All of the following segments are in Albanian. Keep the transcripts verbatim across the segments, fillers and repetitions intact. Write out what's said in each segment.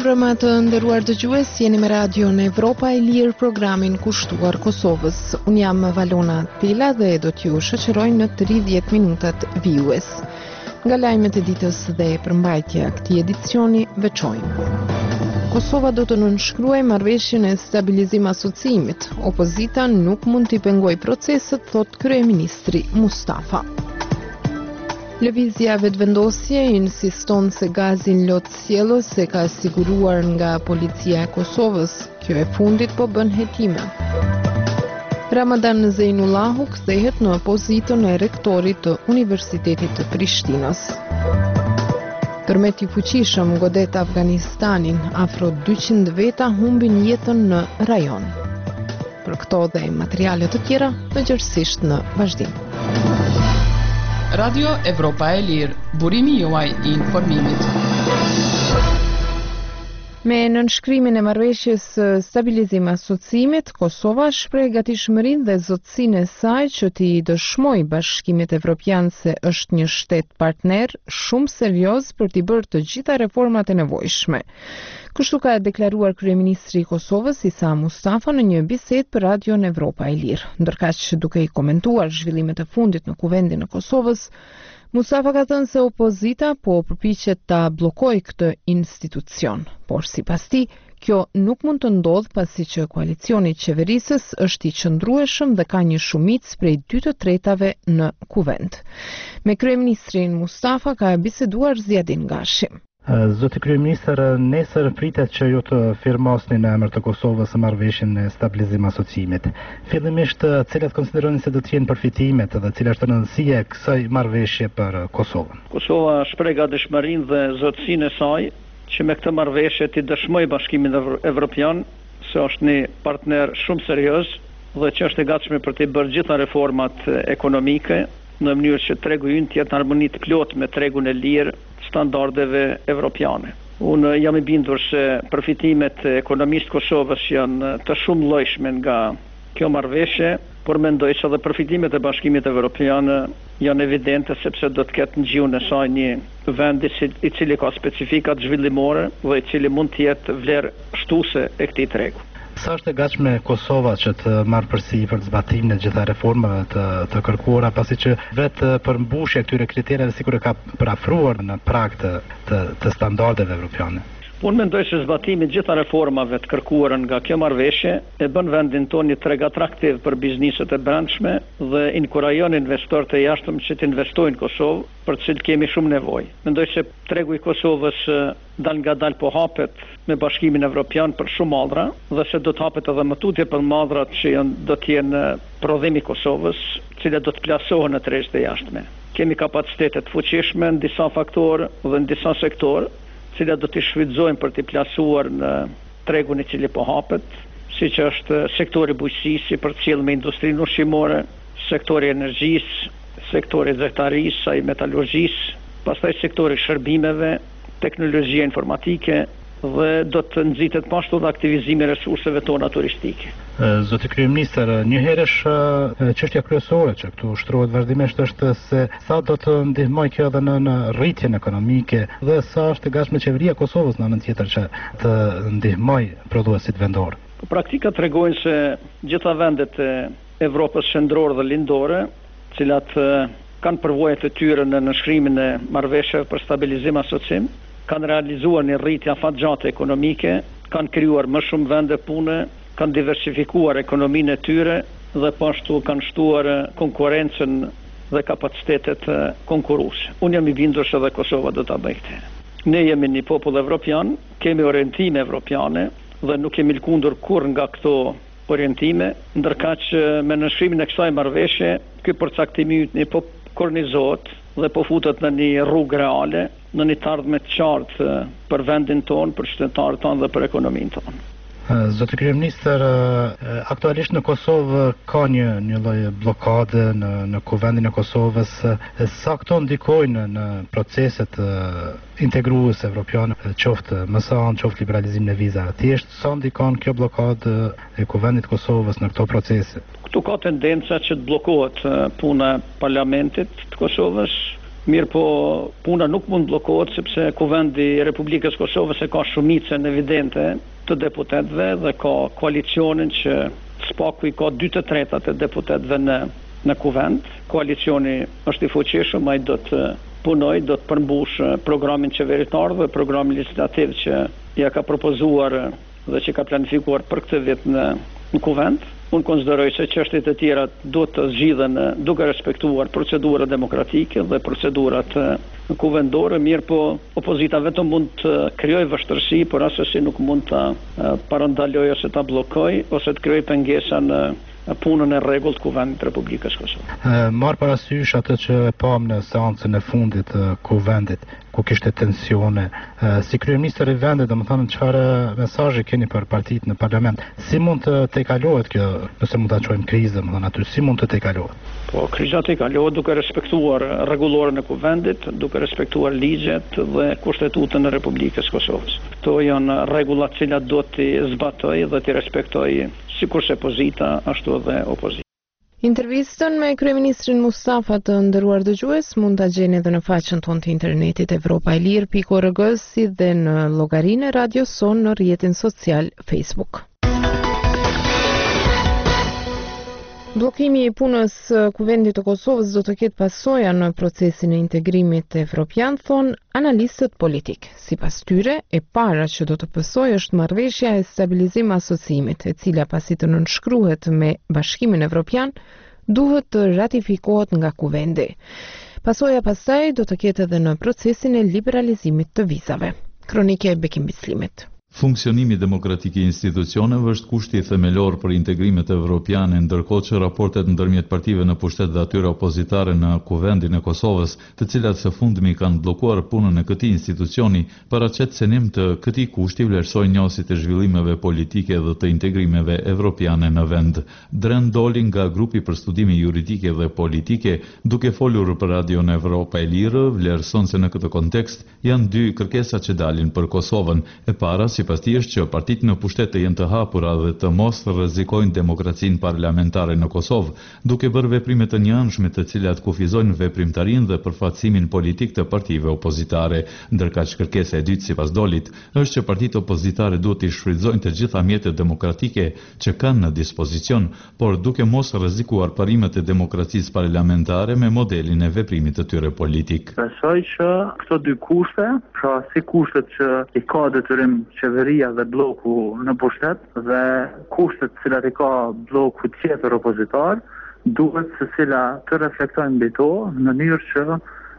Mirëmbrëma të nderuar dëgjues, jeni me radion Evropa e Lirë, programin kushtuar Kosovës. Unë jam Valona Tela dhe do t'ju shoqëroj në tridhjetë minutat vijues. Nga lajmet e ditës dhe përmbajtja këtij edicioni veçojmë. Kosova do të nënshkruajë marrëveshjen e stabilizim asociimit. Opozita nuk mund t'i pengojë proceset, thot kryeministri Mustafa. Lëvizja vetëvendosje insiston se gazin lot sjellës se ka siguruar nga policia e Kosovës. Kjo e fundit po bën hetime. Ramadan Zeinullahu kthehet në pozitën e rektorit të Universitetit të Prishtinës. Tërmet i fuqishëm godet Afganistanin, afro dyqind veta humbin jetën në rajon. Për këto dhe materiale të tjera, mëgjërësisht në vazhdim. Radio Evropa e Lirë, burimi juaj i informimit. Me nënshkrimin e marrëveshjes së stabilizim asociimit, Kosova shpreh gatishmërinë dhe zotësinë e saj që t'i dëshmojë Bashkimit Evropian se është një shtet partner shumë serioz për t'i bërë të gjitha reformat e nevojshme. Kështu ka deklaruar kryeministri i Kosovës Isa Mustafa në një bisedë për radion Evropa e Lirë. Ndërkaq duke i komentuar zhvillimet e fundit në kuvendin e Kosovës, Mustafa ka thënë se opozita po përpiqet ta bllokojë këtë institucion, por sipas tij, kjo nuk mund të ndodhë pasi që koalicioni i qeverisës është i qëndrueshëm dhe ka një shumicë prej dy të tretave në kuvend. Me kryeministrin Mustafa ka biseduar Zjadin Gashi. Zoti kryeministër, nesër pritet që ju të firmosni në emër të Kosovës marrëveshjen e stabilizim asociimit. Fillimisht, cilat konsideroni se do të jenë përfitimet dhe cila është rëndësia e kësaj marrëveshje për Kosovën? Kosova shpreh gatishmërinë dhe zotësinë e saj që me këtë marrëveshje të dëshmojë Bashkimin Evropian se është një partner shumë serioz dhe që është e gatshme për të bërë gjitha reformat ekonomike në mënyrë që tregu ynë të jetë në harmoni të plotë me tregun e lirë standardeve evropiane. Unë jam i bindur se përfitimet e ekonomisë të Kosovës janë të shumë llojshme nga kjo marrëveshje, por mendoj se edhe përfitimet e Bashkimit Evropian janë evidente sepse do të ketë në gjuhën e saj një vend i cili ka specifika zhvillimore dhe i cili mund të jetë vlerë shtuese e këtij tregu. Sa është e gatshme Kosova që të marrë përsipër zbatimin e gjitha reformave të, të kërkuara, pasi që vetë përmbushja e këtyre kritereve sikur e ka parafruar në prag të, të, të standardeve evropiane? Unë mendoj se zbatimi gjitha reformave të kërkuara nga kjo marrëveshje e bën vendin tonë një treg atraktiv për bizneset e brendshme dhe inkurajon investorët e jashtëm që të investojnë në Kosovë, për të cilët kemi shumë nevojë. Mendoj se tregu i Kosovës dal nga dal po hapet me Bashkimin Evropian për shumë mallra dhe se do të hapet edhe më tutje për mallrat që janë, do të jenë prodhimi i Kosovës, të cilat do të plasohen në tregjet e jashtme. Kemi kapacitete të fuqishme në disa faktorë dhe në disa sektorë, cilat do të shfrytëzojmë për të plasuar në tregun i cili po hapet, siç është sektori bujqësisë, si për të cilë me industrinë ushqimore, sektori energjisë, sektori zyrtarisë, ai metalurgjisë, pastaj sektori shërbimeve, teknologjia informatike dhe do të nxitet pashtu dhe aktivizimi i resurseve tona turistike. Zoti kryeministër, një herë është çështja kryesore që këtu shtrohet vazhdimisht është se sa do të ndihmojë kjo edhe në, në rritjen ekonomike dhe sa është e gatshme qeveria e Kosovës në anën tjetër që të ndihmojë prodhuesit vendor. Praktikat tregojnë se gjitha vendet e Evropës qendrore dhe lindore, të cilat kanë përvojat e tyre në nënshkrimin e marrëveshjeve për stabilizim asociim, kanë realizuar një rritje afatgjate ekonomike, kanë krijuar më shumë vende pune, kanë diversifikuar ekonominë e tyre dhe pashtu kanë shtuar konkurrencën dhe kapacitetet konkurruese. Unë jam i bindur se edhe Kosova do ta bëjë këtë. Ne jemi një popull evropian, kemi orientime evropiane dhe nuk kemi lkundur kurrë nga këto orientime, ndërkaq me nënshkrimin e kësaj marrëveshje, ky përcaktim i yt po kornizohet dhe po futet në një rrugë reale, në një të ardhme të qartë për vendin tonë, për qytetarët tonë dhe për ekonominë tonë. Zoti kryeministër, aktualisht në Kosovë ka një një lloj bllokade në në kuvendin e Kosovës. Sa këto ndikojnë në proceset integruese evropiane, qoftë M S A-n, qoftë liberalizimin e vizave. Thjesht sa ndikon kjo bllokadë e kuvendit të Kosovës në këto procese? Këtu ka tendenca që të bllokohet puna e parlamentit të Kosovës, Mirë po puna nuk mund bllokohet sepse Kuvendi i Republikës Kosovës e ka shumicën evidente të deputetëve dhe ka koalicionin që spaku i ka dy të tretat e deputetëve në në kuvend. Koalicioni është i fuqishëm, ai do të punoj, do të përmbush programin qeveritar dhe programin legislativ që ja ka propozuar dhe që ka planifikuar për këtë vit në, në kuvend. Unë konsideroj se çështjet e tjera do të zgjidhen duke respektuar procedurat demokratike dhe procedurat kuvendore, mirë po opozita vetëm mund të krijojë vështirësi, por asesi nuk mund ta parandalojë ose ta bllokojë ose të krijojë pengesa në punën e rregullt të Kuvendit të Republikës Kosovë. Marr parasysh atë që e pam në seancën e fundit të Kuvendit, ku kishte tensione, si kryeministër i vendit, domethënë çfarë mesazhi keni për partitë në parlament? Si mund të tejkalohet kjo, nëse mund ta quajmë krizë, domethënë aty si mund të tejkalohet? Po kriza tejkalohet duke respektuar rregulloren e Kuvendit, duke respektuar ligjet dhe kushtetutën e Republikës Kosovës. Këto janë rregulla të cilat do t'i zbatojë dhe t'i respektojë sikurse pozita ashtu edhe opozita. Intervistën me kryeministrin Mustafa të nderuar dëgjues mund ta gjeni edhe në faqen tonë të internetit Evropa e Lirë pikë org si dhe në llogarinë e Radio Son në rrjetin social Facebook. Bllokimi i punës Kuvendit të Kosovës do të ketë pasoja në procesin e integrimit evropian, thon analistët politik. Sipas tyre, e para që do të pësojë është marrëveshja e stabilizim asociimit, e cila pasi të nënshkruhet me Bashkimin Evropian, duhet të ratifikohet nga Kuvendi. Pasoja pastaj do të ketë edhe në procesin e liberalizimit të vizave. Kronike e Bekim Bislimit. Funksionimi demokratik i institucioneve është kushti themelor për integrimet evropiane, ndërkohë që raportet ndërmjet partive në pushtet dhe atyre opozitare në Kuvendin e Kosovës, të cilat së fundmi kanë bllokuar punën e këtij institucioni, paraqet senim të këtij kushti vlerësojnë njësit e zhvillimeve politike dhe të integrimeve evropiane në vend. Dren doli nga grupi për studime juridike dhe politike, duke folur për Radion Evropa e Lirë, vlerëson se në këtë kontekst janë dy kërkesa që dalin për Kosovën. E para, si Sipas tij është që partitë në pushtet të jenë të hapura dhe të mos rrezikojnë demokracinë parlamentare në Kosovë, duke bërë veprime të njëanshme të cilat kufizojnë veprimtarinë dhe përfaqësimin politik të partive opozitare, ndërkaq kërkesa e dytë sipas Dolit është që partitë opozitare duhet të shfrytëzojnë të gjitha mjetet demokratike që kanë në dispozicion, por duke mos rrezikuar parimet e demokracisë parlamentare me modelin e veprimit të tyre politik. Besoj që këto dy kushte, pra si kushtet që i ka detyrim qeveria dhe bloku në pushtet dhe kushtet cilat i ka bloku tjetër opozitar, duhet se cila të reflektojnë mbi to në mënyrë që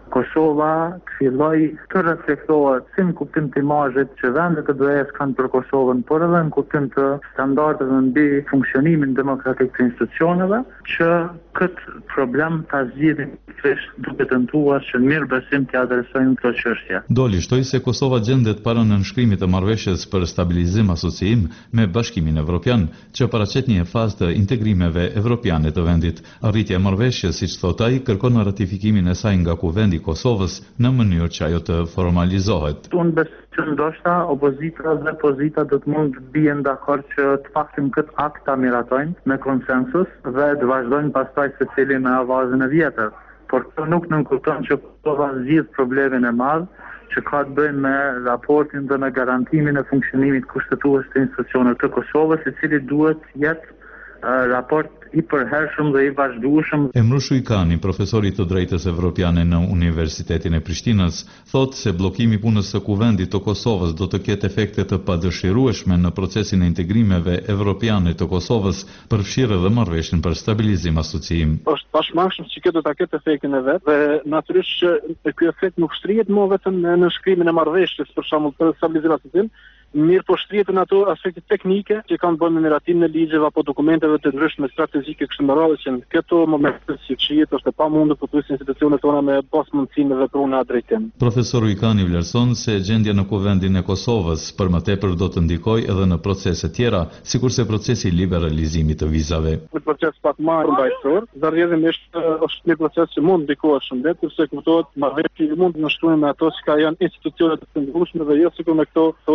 Kosova të filloj të reflektohet si në kuptim të imazhit që vendet e B E-s kanë për Kosovën, por edhe në kuptim të standardeve mbi funksionimin demokratik të institucioneve, që këtë problem ta zgjidhin pikërisht duke tentuar që në mirë besim të adresojnë këtë çështje. Doli shtoi se Kosova gjendet para nënshkrimit të marrëveshjes për stabilizim asociim me Bashkimin Evropian, që paraqet një fazë të integrimeve evropiane të vendit. Arritja e marrëveshjes, siç thotë ai, kërkon ratifikimin e saj nga Kuvendi Kosovës në mënyrë që ajo të formalizohet. Unë besoj që ndoshta opozita dhe pozita do të mund të bien dakord që të faktin këtë akt ta miratojnë me konsensus dhe të vazhdojnë pastaj secili me avazën e vjetër. Por kjo nuk nënkupton që Kosova zgjidh problemin e madh që ka të bëjë me raportin dhe me garantimin e funksionimit kushtetues të institucioneve të Kosovës, i cili duhet jetë uh, raport i përhershëm dhe i vazhdueshëm. Emru Shujkani, profesori të drejtës evropiane në Universitetin e Prishtinës, thotë se bllokimi i punës së Kuvendit të Kosovës do të ketë efekte të padëshirueshme në procesin e integrimeve evropiane të Kosovës, përfshirë edhe marrëveshjen për stabilizim asociim. Është pashmangshëm që kjo do ta ketë efektin e vet dhe natyrisht që ky efekt nuk shtrihet më vetëm në nënshkrimin e marrëveshjes për shembull për stabilizim asociim, mirë po shtrihet në ato aspekte teknike që kanë bërë me miratimin e ligjeve apo dokumenteve të ndryshme strategjike kështu me radhë që në këto momente si shihet është e pamundur për të institucionet tona me pas mundësinë me veprën në atë drejtim. Profesori Ujkani vlerëson se gjendja në Kuvendin e Kosovës për më tepër do të ndikojë edhe në procese tjera, sikurse procesi i liberalizimit të vizave. Një proces pak më mbajtur, rrjedhimisht është një proces që mund ndikohet shumë lehtë, sepse kuptohet marrëveshja mund të nështrohen me ato që janë institucionet të ndryshme dhe jo sikur me këto tona të cilat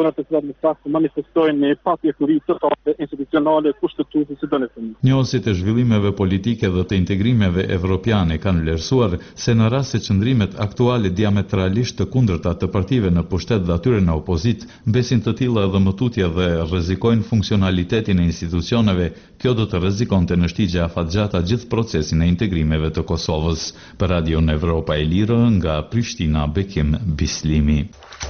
në fakt të manifestojnë një papjekuri totale institucionale kushtetuese së dënimit. Njohësit e zhvillimeve politike dhe të integrimeve evropiane kanë vlerësuar se në rast se qëndrimet aktuale diametralisht të kundërta të partive në pushtet dhe atyre në opozit mbesin të tilla edhe më tutje dhe rrezikojnë funksionalitetin e institucioneve, kjo do të rrezikonte në shtigje afatgjata gjithë procesin e integrimeve të Kosovës. Për Radio Evropa e Lirë, nga Prishtina, Bekim Bislimi.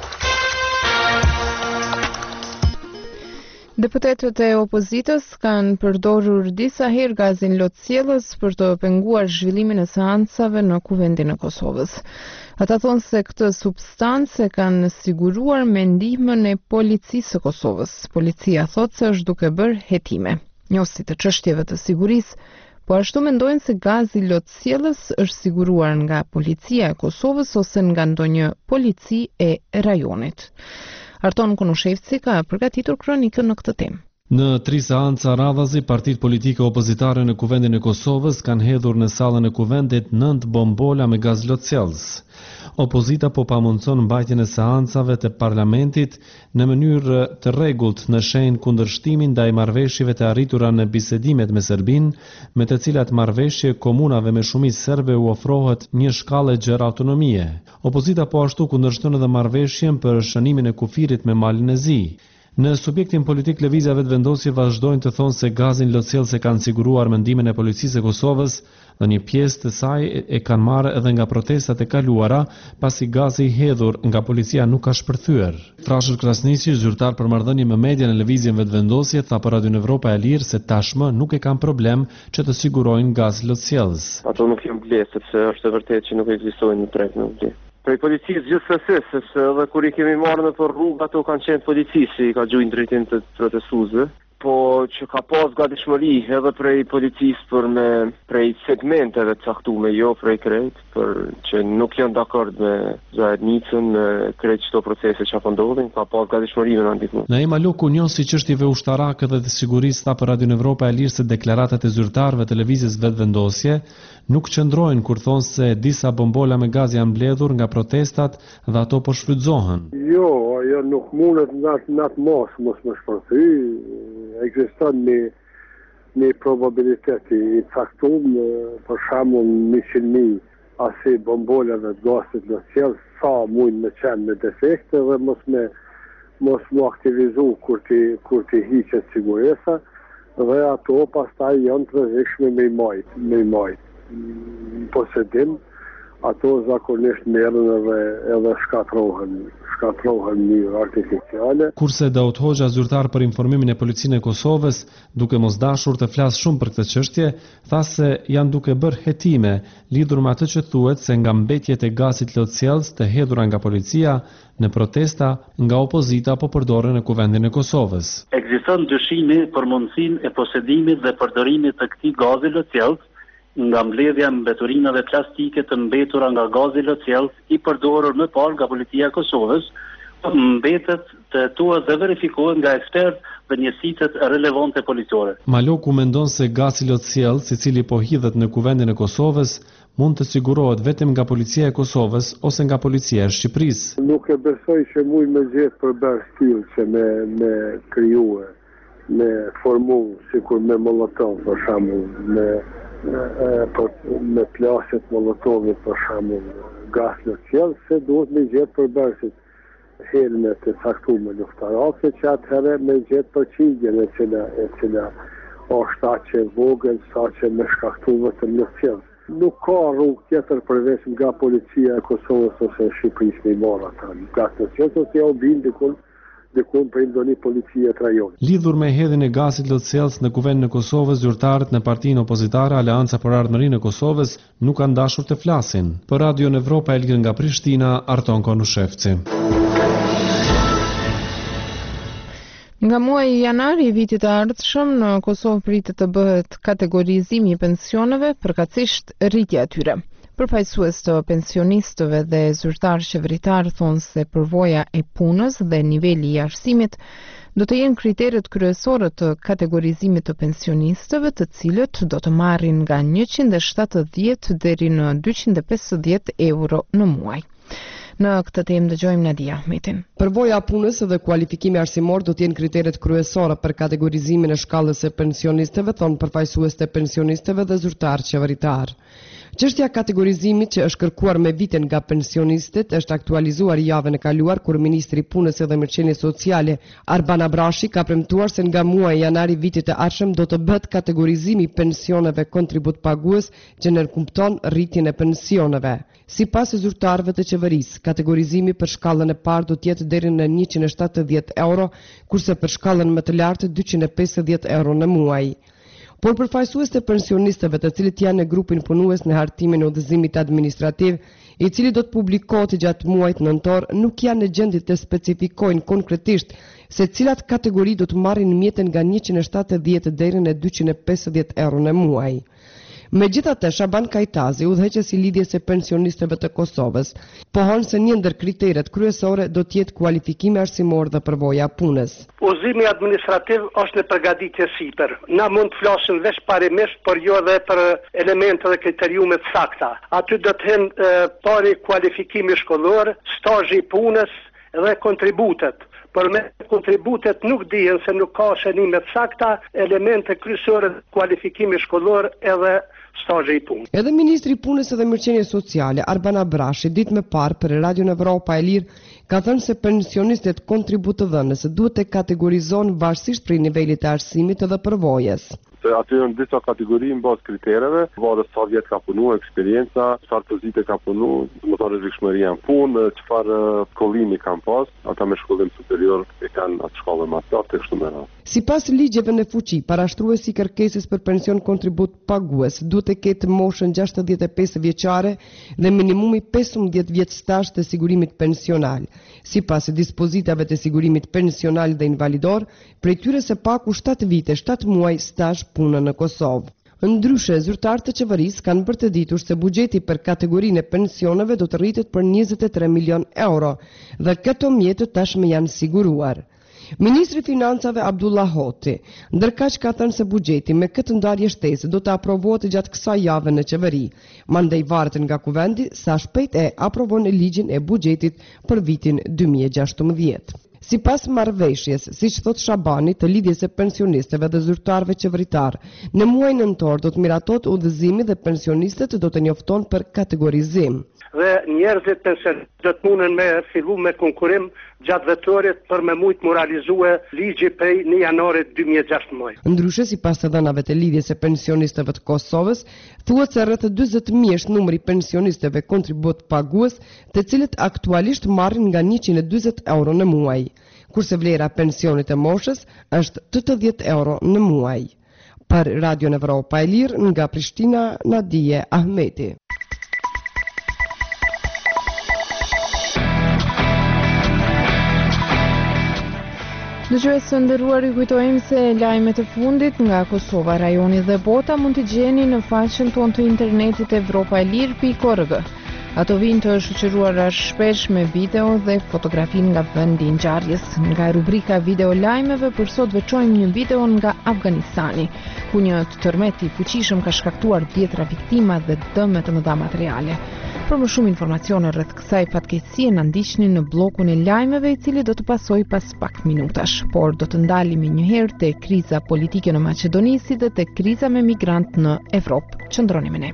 Deputetët e opozitës kanë përdorur disa herë gazin lotësjellës për të penguar zhvillimin e seancave në Kuvendin e Kosovës. Ata thonë se këtë substancë kanë siguruar me ndihmën e policisë së Kosovës. Policia thotë se është duke bërë hetime. Njohësit të çështjeve të sigurisë po ashtu mendojnë se gazi lotësjellës është siguruar nga policia e Kosovës ose nga ndonjë polici e rajonit. Arton Konushevci ka përgatitur kronikën në këtë temë. Në tri seanca radhazi, partitë politike opozitare në Kuvendin e Kosovës kanë hedhur në sallën e Kuvendit nëntë bombola me gaz lotësjellës. Opozita po pamundson mbajtjen e seancave të parlamentit në mënyrë të rregullt në shenjë kundërshtimin ndaj marrëveshjeve të arritura në bisedimet me Serbinë, me të cilat marrëveshje komunave me shumicë serbe u ofrohet një shkallë gjerë autonomie. Opozita po ashtu kundërshton edhe marrëveshjen për shënimin e kufirit me Malin e Zi. Në subjektin politik lëvizjave të vendosje vazhdojnë të thonë se gazin lotësjellës e kanë siguruar mendimin e policisë e Kosovës dhe një pjesë të saj e kanë marrë edhe nga protestat e kaluara, pasi gazi i hedhur nga policia nuk ka shpërthyer. Trashër Krasniqi, zyrtar për marrëdhënie me media në lëvizjen vetëvendosje, tha për Radio Evropa e Lirë se tashmë nuk e kanë problem që të sigurojnë gaz lotësjellës. Ato nuk janë ble, sepse është e vërtetë që nuk ekzistojnë në treg në ble. Prej policisë gjithsesi, sepse edhe kur i kemi marrë në për rrugë, ato kanë qenë policisë, i ka gjujnë drejtim të protestuesve, po që ka pas gatishmëri edhe prej policisë për me prej segmenteve të caktuara, jo prej krejt, për që nuk janë dakord me zajednicën, me krejt çdo procese që apo ndodhin, ka pas gatishmëri me ndihmë. Naima Luku, njohësi çështjeve ushtarake dhe të sigurisë, tha për Radio Evropa e Lirë se deklaratat e zyrtarëve të lëvizjes vetëvendosje nuk qëndrojnë kur thonë se disa bombola me gaz janë mbledhur nga protestat dhe ato po shfrytëzohen. Jo, ajo nuk mundet në atë mos mos më shpërthy. Ekziston një, një probabilitet i caktuar, për shembull njëqind mijë asi bombolave të gazit lotësjellës sa mund me qenë me defekte dhe mos me mos mu aktivizu kur ti kur ti hiqet siguresa dhe ato pastaj janë të rrezikshme me i majt, me i majt. Posedim, ato zakonisht merren edhe edhe shkatrohen, shkatrohen në artificiale. Kurse Daut Hoxha, zyrtar për informimin e policinë e Kosovës, duke mos dashur të flasë shumë për këtë çështje, tha se janë duke bërë hetime lidhur me atë që thuhet se nga mbetjet e gazit lotësjellës të hedhura nga policia në protesta nga opozita po përdoren në Kuvendin e Kosovës. Ekziston dyshimi për mundësinë e posedimit dhe përdorimit të këtij gazi lotësjellës nga mbledhja mbeturinave plastike të mbetura nga gazi lotësjellës i përdorur më parë nga policia e Kosovës, mbetet të tuat dhe verifikohet nga ekspertë dhe njësitet relevante policore. Maloku mendon se gazi lotësjellës, i cili po hidhet në Kuvendin e Kosovës, mund të sigurohet vetëm nga policia e Kosovës ose nga policia e Shqipërisë. Nuk e besoj që mund me gjetë për bërë stil që me, me kryue, me formu, sikur me molotov, për shembull, me me plaset molotovit për shembull gaz lotësjellës, se duhet me gjetë për bërësit helmet e caktuar luftarake që atëherë me gjetë përqindjen e cila e cila është aq e vogël sa që me shkaktuar të lotësjellës. Nuk ka rrugë tjetër përveç nga policia e Kosovës ose e Shqipërisë me marrë ata. Gaz lotësjellës ose ja u bin dikun dikun për ndonjë policia të rajonit. Lidhur me hedhjen e gazit lotësjellës në Kuvendin e Kosovës, zyrtarët në partinë opozitare Aleanca për Ardhmërinë e Kosovës nuk kanë dashur të flasin. Për Radio Evropa e Lirë nga Prishtina, Arton Konushevci. Nga muaji janar i vitit të ardhshëm në Kosovë pritet të bëhet kategorizimi i pensioneve, përkatësisht rritja e tyre. Përfaqësues të pensionistëve dhe zyrtar qeveritar thonë se përvoja e punës dhe niveli i arsimit do të jenë kriteret kryesore të kategorizimit të pensionistëve, të cilët do të marrin nga njëqind e shtatëdhjetë deri në dyqind e pesëdhjetë euro në muaj. Në këtë temë dëgjojmë Nadia Ahmetin. Përvoja punës dhe kualifikimi arsimor do të jenë kriteret kryesore për kategorizimin e shkallës së pensionistëve, thonë përfaqësues të pensionistëve dhe zyrtar qeveritar. Çështja e kategorizimit që është kërkuar me vite nga pensionistët është aktualizuar javën e kaluar kur ministri i Punës dhe Mërqenies Sociale Arban Abrashi ka premtuar se nga muaji janar i vitit të ardhshëm do të bëhet kategorizimi i pensioneve kontribut pagues që nënkupton rritjen e pensioneve. Sipas zyrtarëve të qeverisë, kategorizimi për shkallën e parë do të jetë deri në njëqind e shtatëdhjetë euro, kurse për shkallën më të lartë dyqind e pesëdhjetë euro në muaj. Por përfaqësues të pensionistëve të cilët janë në grupin punues në hartimin e udhëzimit administrativ, i cili do të publikohet gjatë muajit nëntor, nuk janë në gjendje të specifikojnë konkretisht se cilat kategori do të marrin mjeten nga njëqind e shtatëdhjetë deri në dyqind e pesëdhjetë euro në muaj. Megjithatë, Shaban Kajtazi, udhëheqësi i lidhjes së pensionistëve të Kosovës, pohon se një ndër kriteret kryesore do të jetë kualifikimi arsimor dhe përvoja punës. Udhëzimi administrativ është në përgatitje sipër. Na mund të flasim veç parimisht, por jo edhe për elemente dhe kriteriume të sakta. Aty do të hen pari kualifikimi shkollor, stazhi i punës dhe kontributet. Por me kontributet nuk dihen se nuk ka shënime të sakta, elemente kryesore kualifikimi shkollor edhe stazhi i punës. Edhe ministri i Punës dhe Mërqenies Sociale Arban Abrashi ditë më parë për Radio Evropa e Lirë ka thënë se pensionistët kontributëdhënës duhet të kategorizohen varësisht prej nivelit të arsimit dhe përvojës. Se aty janë disa kategori në bazë kritereve, varet sa vjet ka punu, eksperienca, çfarë pozite ka punu, do të thonë rrezikshmëria në punë, çfarë shkollimi kanë pas, ata me shkollim superior e kanë atë shkollë më të lartë kështu me radhë. Sipas ligjeve në fuqi, parashtruesi i kërkesës për pension kontribut pagues duhet të ketë moshën gjashtëdhjetë e pesë vjeçare dhe minimumi pesëmbëdhjetë vjet stazh të sigurimit pensional. Sipas dispozitave të sigurimit pensional dhe invalidor, prej tyre së paku shtatë vite, shtatë muaj stazh punë në Kosovë. Ndryshe, zyrtarët të qeverisë kanë bërë të ditur se buxheti për kategorinë e pensioneve do të rritet për njëzet e tre milion euro dhe këto mjete tashmë janë siguruar. Ministri i Financave Abdullah Hoti, ndërkaq ka thënë se buxheti me këtë ndarje shtesë do të aprovohet gjatë kësaj jave në qeveri. Mandej varet nga kuvendi sa shpejt e aprovon ligjin e buxhetit për vitin dy mijë e gjashtëmbëdhjetë. Sipas marrëveshjes, siç thot Shabani, të lidhjes së pensionistëve dhe zyrtarëve qeveritar, në muajin nëntor do të miratohet udhëzimi dhe pensionistët do të njofton për kategorizim. Dhe njerëzit pensionistë do të mundën me fillu me konkurim gjatë vetorit për me mujt moralizue ligji prej një janarit dy mijë e gjashtëmbëdhjetë. Ndryshe, sipas të dhënave të lidhjes së pensionistëve të Kosovës, thuhet se rreth dyzet mijë është numri i pensionistëve kontribut pagues, të cilët aktualisht marrin nga njëqind e dyzet euro në muaj, kurse vlera e pensionit të moshës është tetëdhjetë euro në muaj. Për Radio Evropa e Lirë nga Prishtina, Nadia Ahmeti. Dëgjues të nderuar, ju kujtojmë se lajmet e fundit nga Kosova, rajoni dhe bota mund t'i gjeni në faqen tonë të internetit evropa e lirë pikë org. Ato vijnë të shoqëruara shpesh me video dhe fotografin nga vendi i ngjarjes. Nga rubrika video lajmeve për sot veçojmë një video nga Afganistani, ku një tërmet i fuqishëm ka shkaktuar dhjetra viktima dhe dëme të mëdha materiale. Për më shumë informacione rreth kësaj fatkeqësie na ndiqni në bllokun e lajmeve, i cili do të pasojë pas pak minutash. Por do të ndalemi një herë te kriza politike në Maqedoni si dhe te kriza me migrant në Evropë. Qëndroni me ne.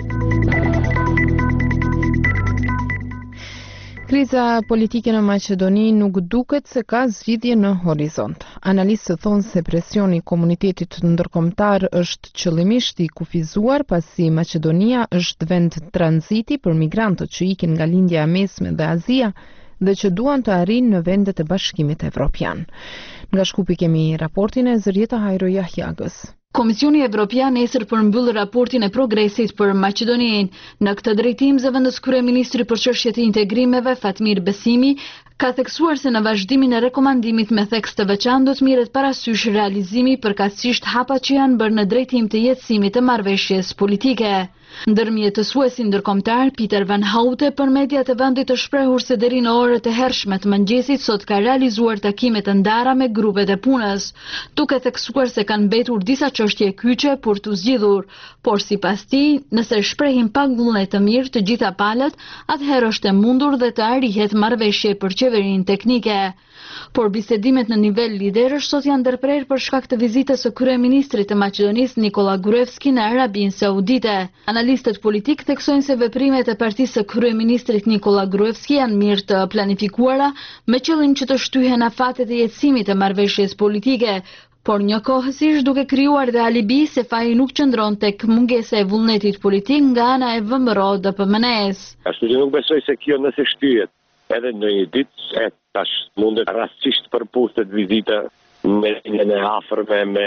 Kriza politike në Maqedoni nuk duket se ka zgjidhje në horizont. Analistët thonë se presioni i komunitetit ndërkombëtar është qëllimisht i kufizuar pasi Maqedonia është vend tranziti për migrantët që ikin nga lindja e mesme dhe Azia dhe që duan të arrijnë në vendet e Bashkimit Evropian. Nga Shkupi kemi raportin e Zërieta Hajro Jahjagës. Komisioni Evropian nesër përmbyll raportin e progresit për Maqedoninë. Në këtë drejtim, zëvendës kryeministri për çështjet e integrimeve Fatmir Besimi Ka theksuar se në vazhdimin e rekomandimit me theks të veçantë do të mirret parasysh realizimi përkatësisht hapat që janë bërë në drejtim të jetësimit të marrëveshjes politike. Ndërmjetësuesi ndërkombëtar Pieter van Houte për mediat e vendit të shprehur se deri në orët e hershme të mëngjesit sot ka realizuar takime të ndara me grupet e punës, duke theksuar se kanë mbetur disa çështje kyçe për të zgjidhur, por sipas tij, nëse shprehin pak vullnet të mirë të gjitha palët, atëherë është e mundur dhe të arrihet marrëveshje për qeverinë teknike. Por bisedimet në nivel liderësh sot janë ndërprerë për shkak të vizitës së kryeministrit të Maqedonisë Nikola Gruevski në Arabinë Saudite. Analistët politik theksojnë se veprimet e partisë së kryeministrit Nikola Gruevski janë mirë të planifikuara me qëllim që të shtyhen afatet e jetësimit të marrëveshjes politike, por njëkohësisht duke krijuar dhe alibi se faji nuk qëndron tek mungesa e vullnetit politik nga ana e V M R O D P M N-s. Ashtu që nuk besoj se kjo nëse shtyhet edhe në një ditë, e tash mundet rastësisht përputhet vizita me linjën e afërme me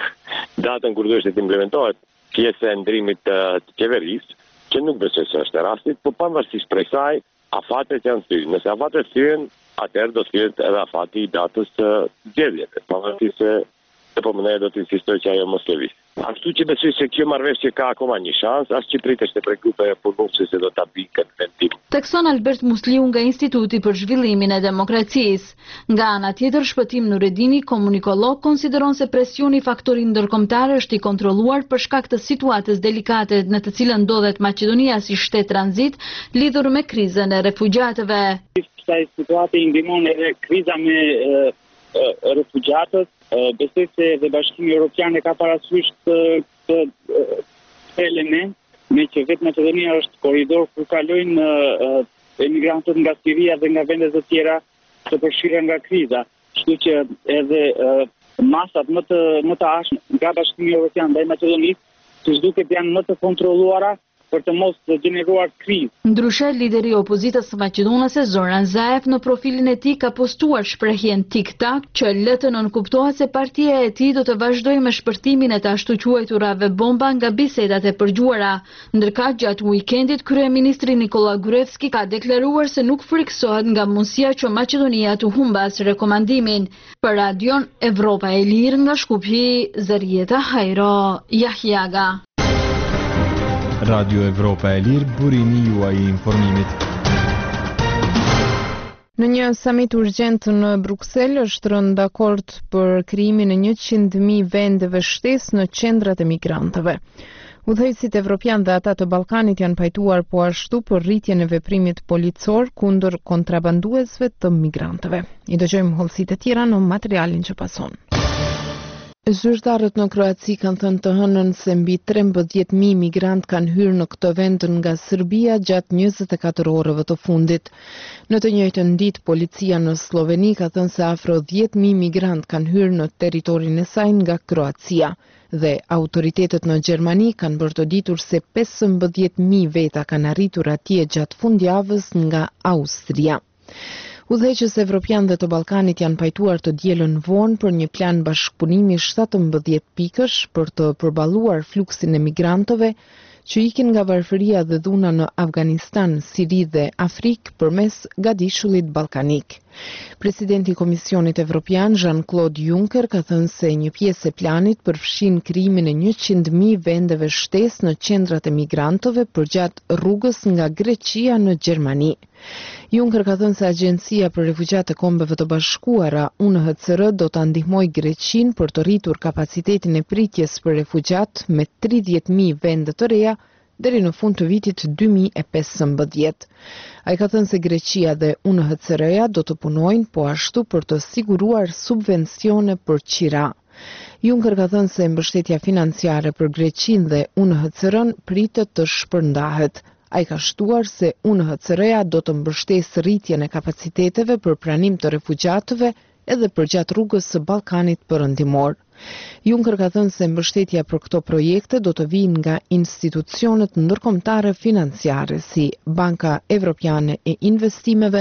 datën kur duhet të implementohet pjesë e ndrimit të, të qeverisë, që nuk besoj se është e rastit, por pavarësisht prej saj, afatet janë thyrë. Nëse afatet thyen, atëherë do të thyet edhe afati i datës të zgjedhjeve. Pavarësisht se P M N do të insistoj që ajo mos lëviz. Ashtu që besoj se kjo marrëveshje ka akoma një shans, as që pritesh të prej grupe punuese se do ta bëjë këtë vendim. Tekson Albert Musliu nga Instituti për Zhvillimin e Demokracisë. Nga ana tjetër, Shpëtim Nuredini, komunikolog, konsideron se presioni faktorit ndërkombëtar është i kontrolluar për shkak të situatës delikate në të cilën ndodhet Maqedonia si shtet tranzit lidhur me krizën e refugjatëve. Kësaj situate i ndihmon edhe kriza me refugjatët. Besoj se dhe Bashkimi Evropian e ka parasysh këtë element, me që vetë Maqedonia është korridor ku kalojnë emigrantët nga Siria dhe nga vendet e tjera të përfshira nga kriza. Kështu që edhe masat më të më të ashme nga Bashkimi Evropian ndaj Maqedonisë, që zhduket janë më të kontrolluara për të mos gjeneruar krizë. Ndryshe, lideri i opozitës së Maqedonase Zoran Zaev në profilin e tij ka postuar shprehjen tik-tak që lë të nënkuptohet se partia e tij do të vazhdojë me shpërtimin e të ashtu quajturave bomba nga bisedat e përgjuara. Ndërkaq, gjatë weekendit, kryeministri Nikola Gruevski ka deklaruar se nuk friksohet nga mundësia që Maqedonia të humbas rekomandimin. Për Radion Evropa e Lirë nga Shkupji, Zarieta Hajro, Jahjaga. Radio Evropa e Lirë, burimi juaj i informimit. Në një summit urgjent në Bruksel është rënë dakord për krijimin e njëqind mijë vendeve shtesë në qendrat e migrantëve. Udhëheqësit evropian dhe ata të Ballkanit janë pajtuar po ashtu për rritjen e veprimit policor kundër kontrabanduesve të migrantëve. I dëgjojmë hollësitë e tjera në materialin që pason. Zyrtarët në Kroaci kanë thënë të hënën se mbi trembëdhjetë mijë migrant kanë hyrë në këtë vend nga Serbia gjatë njëzet e katër orëve të fundit. Në të njëjtën ditë, policia në Sloveni ka thënë se afro dhjetë mijë migrant kanë hyrë në territorin e saj nga Kroacia dhe autoritetet në Gjermani kanë bërë të ditur se pesëmbëdhjetë mijë veta kanë arritur atje gjatë fundjavës nga Austria. Udhëheqës evropian dhe të Ballkanit janë pajtuar të dielën vonë për një plan bashkëpunimi shtatëmbëdhjetë pikësh për të përballuar fluksin e migrantëve që ikin nga varfëria dhe dhuna në Afganistan, Siri dhe Afrikë përmes gadishullit ballkanik. Presidenti i Komisionit Evropian Jean-Claude Juncker ka thënë se një pjesë e planit përfshin krijimin e njëqind mijë vendeve shtesë në qendrat e migrantëve përgjatë rrugës nga Greqia në Gjermani. Juncker ka thënë se Agjencia për Refugjat e Kombeve të Bashkuara, U N H C R, do ta ndihmojë Greqinë për të rritur kapacitetin e pritjes për refugjat me tridhjetë mijë vende të reja deri në fund të vitit dy mijë e pesëmbëdhjetë. Ai ka thënë se Greqia dhe U N H C R-ja do të punojnë po ashtu për të siguruar subvencione për qira. Juncker ka thënë se mbështetja financiare për Greqinë dhe U N H C R-n pritet të shpërndahet. Ai ka shtuar se U N H C R-ja do të mbështesë rritjen e kapaciteteve për pranim të refugjatëve edhe përgjatë rrugës së Ballkanit Perëndimor. Juncker ka thënë se mbështetja për këto projekte do të vijë nga institucionet ndërkombëtare financiare si Banka Evropiane e Investimeve,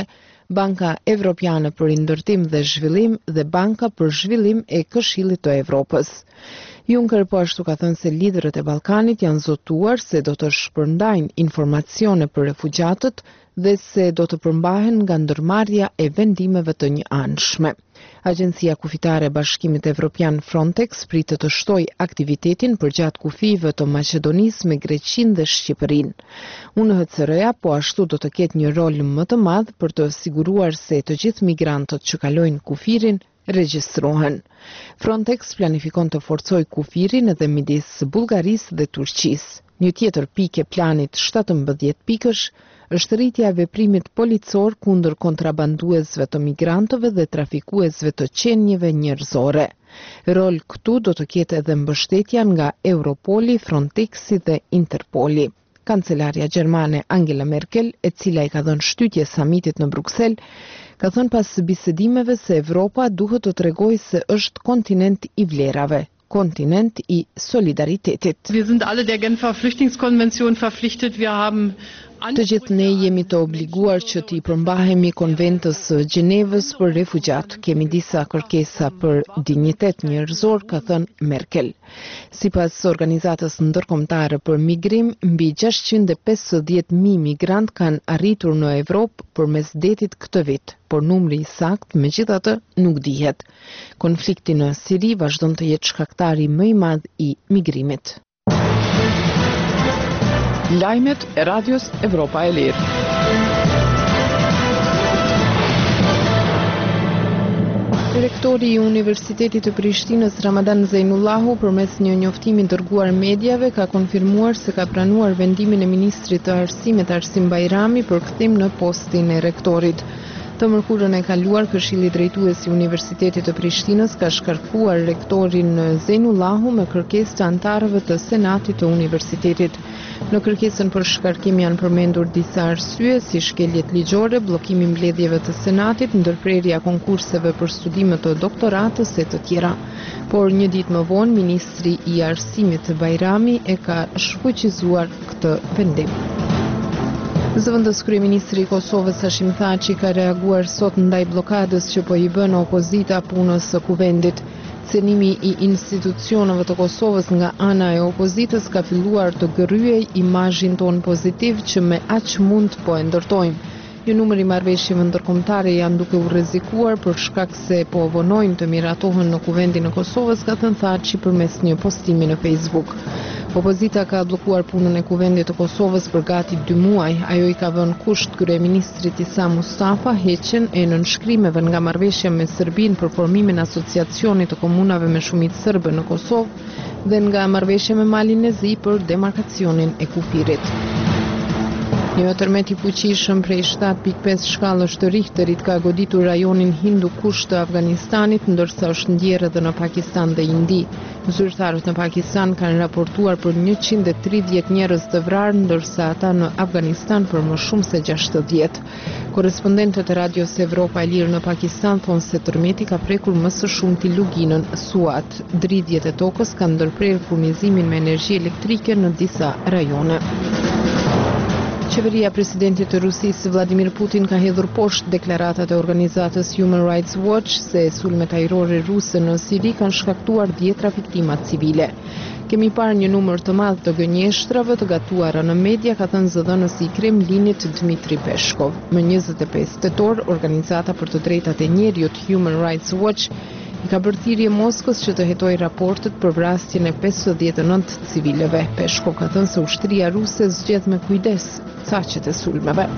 Banka Evropiane për Ndërtim dhe Zhvillim dhe Banka për Zhvillim e Këshillit të Evropës. Juncker po ashtu ka thënë se liderët e Ballkanit janë zotuar se do të shpërndajnë informacione për refugjatët dhe se do të përmbahen nga ndërmarrja e vendimeve të njëanshme. Agjencia Kufitare e Bashkimit Evropian Frontex pritet të shtojë aktivitetin përgjatë kufive të Maqedonisë me Greqinë dhe Shqipërinë. U N H C R-ja po ashtu do të ketë një rol më të madh për të siguruar se të gjithë migrantët që kalojnë kufirin regjistrohen. Frontex planifikon të forcojë kufirin edhe midis Bullgarisë dhe Turqisë. Një tjetër pikë e planit shtatëmbëdhjetë pikësh është rritja e veprimit policor kundër kontrabanduesve të migrantëve dhe trafikuesve të qenieve njerëzore. Rol këtu do të ketë edhe mbështetja nga Europoli, Frontexi dhe Interpoli. Kancelaria gjermane Angela Merkel, e cila i ka dhënë shtytje samitit në Bruksel, ka thënë pas bisedimeve se Evropa duhet të tregojë se është kontinent i vlerave, kontinent i solidaritetit. Wir sind alle der Genfer Flüchtlingskonvention verpflichtet. Wir haben Të gjithë ne jemi të obliguar që t'i përmbahemi konventës së Gjenevës për refugjat. Kemi disa kërkesa për dinjitet njerëzor, ka thënë Merkel. Sipas organizatës ndërkombëtare për migrim, mbi gjashtëqind e pesëdhjetë mijë migrant kanë arritur në Evropë përmes detit këtë vit, por numri i saktë megjithatë nuk dihet. Konflikti në Siri vazhdon të jetë shkaktari më i madh i migrimit. Lajmet e Radios Evropa e Lirë. Rektori i Universitetit të Prishtinës Ramadan Zeinullahu përmes një njoftimi dërguar mediave ka konfirmuar se ka pranuar vendimin e ministrit të Arsimit Arsim Bajrami për kthim në postin e rektorit. Të mërkurën e kaluar, Këshilli Drejtues i Universitetit të Prishtinës ka shkarkuar rektorin Zeinullahu me kërkesë të antarëve të Senatit të Universitetit. Në kërkesën për shkarkim janë përmendur disa arsye, si shkeljet ligjore, bllokimi i mbledhjeve të Senatit, ndërprerja konkurseve për studime të doktoratës e të tjera. Por një ditë më vonë, ministri i Arsimit Bajrami e ka shfuqizuar këtë vendim. Zëvendës kryeministri i Kosovës Hashim Thaçi ka reaguar sot ndaj bllokadës që po i bën opozita punës së kuvendit. Cenimi i institucioneve të Kosovës nga ana e opozitës ka filluar të gërryej imazhin ton pozitiv që me aq mund po e ndërtojmë. Një numër i marrëveshjeve ndërkombëtare janë duke u rrezikuar për shkak se po vonojnë të miratohen në kuvendin e Kosovës, ka thënë Thaçi përmes një postimi në Facebook. Opozita ka bllokuar punën e kuvendit të Kosovës për gati dy muaj. Ajo i ka vënë kusht kryeministrit Isa Mustafa heqjen e nënshkrimeve nga marrëveshja me Serbinë për formimin e asociacionit të komunave me shumicë serbe në Kosovë dhe nga marrëveshja me Malin e Zi për demarkacionin e kufirit. Një tërmet i fuqishëm prej shtatë pikë pesë shkallësh të Richterit ka goditur rajonin Hindu Kush të Afganistanit, ndërsa është ndjerë edhe në Pakistan dhe Indi. Zyrtarët në Pakistan kanë raportuar për njëqind e tridhjetë njerëz të vrarë, ndërsa ata në Afganistan për më shumë se gjashtëdhjetë. Korrespondentët e Radios Evropa e Lirë në Pakistan thonë se tërmeti ka prekur më së shumti luginën Suat. Dridhjet e tokës kanë ndërprerë furnizimin me energji elektrike në disa rajone. Qeveria presidentit të Rusisë Vladimir Putin ka hedhur poshtë deklaratat e organizatës Human Rights Watch se sulmet ajrore ruse në Siri kanë shkaktuar dhjetra viktima civile. Kemi parë një numër të madh të gënjeshtrave të gatuara në media, ka thënë zëdhënësi i Kremlinit Dmitri Peshkov. Më njëzet e pesë tetor, organizata për të drejtat e njerëzit Human Rights Watch i ka bërë thirrje Moskës që të hetojë raportet për vrasjen e pesëdhjetë e nëntë civileve. Peshkov ka thënë se ushtria ruse zgjedh me kujdes saqet e sulmeve.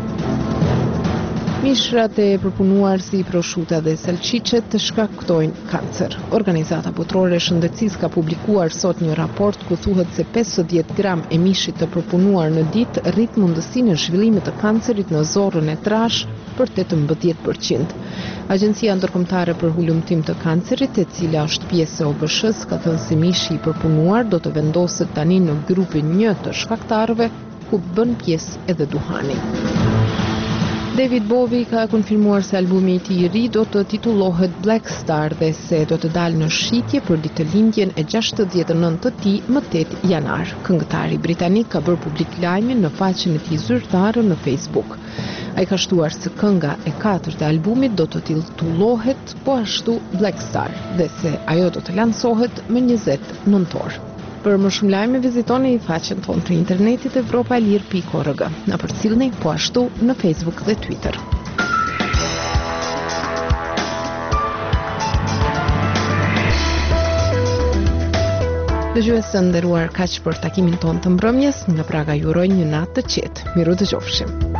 Mishrat e përpunuar si prosciutto dhe salcicet të shkaktojnë kancer. Organizata Botërore e Shëndetësisë ka publikuar sot një raport ku thuhet se pesëdhjetë gram e mishit të përpunuar në ditë rrit mundësinë e zhvillimit të kancerit në zorrën e trash për tetëmbëdhjetë përqind. Agjencia Ndërkombëtare për Hulumtim të Kancerit, e cila është pjesë e O B S-s, ka thënë se mishi i përpunuar do të vendoset tani në grupin një të shkaktarëve, ku bën pjesë edhe duhani. David Bowie ka konfirmuar se albumi i tij i ri do të titullohet Black Star dhe se do të dalë në shitje për ditëlindjen e gjashtëdhjetë e nëntë të tij më tetë janar. Këngëtari britanik ka bërë publik lajmin në faqen e tij zyrtare në Facebook. Ai ka shtuar se kënga e katërt e albumit do të titullohet po ashtu Black Star dhe se ajo do të lansohet më njëzet nëntor. Për më shumë lajme vizitoni faqen tonë të internetit evropalir pikë org. Na përcillni po ashtu në Facebook dhe Twitter. Dëgjues të nderuar, kaq për takimin tonë të mbrëmjes, nga Praga ju uroj një natë të qetë. Miru dëgjofshim.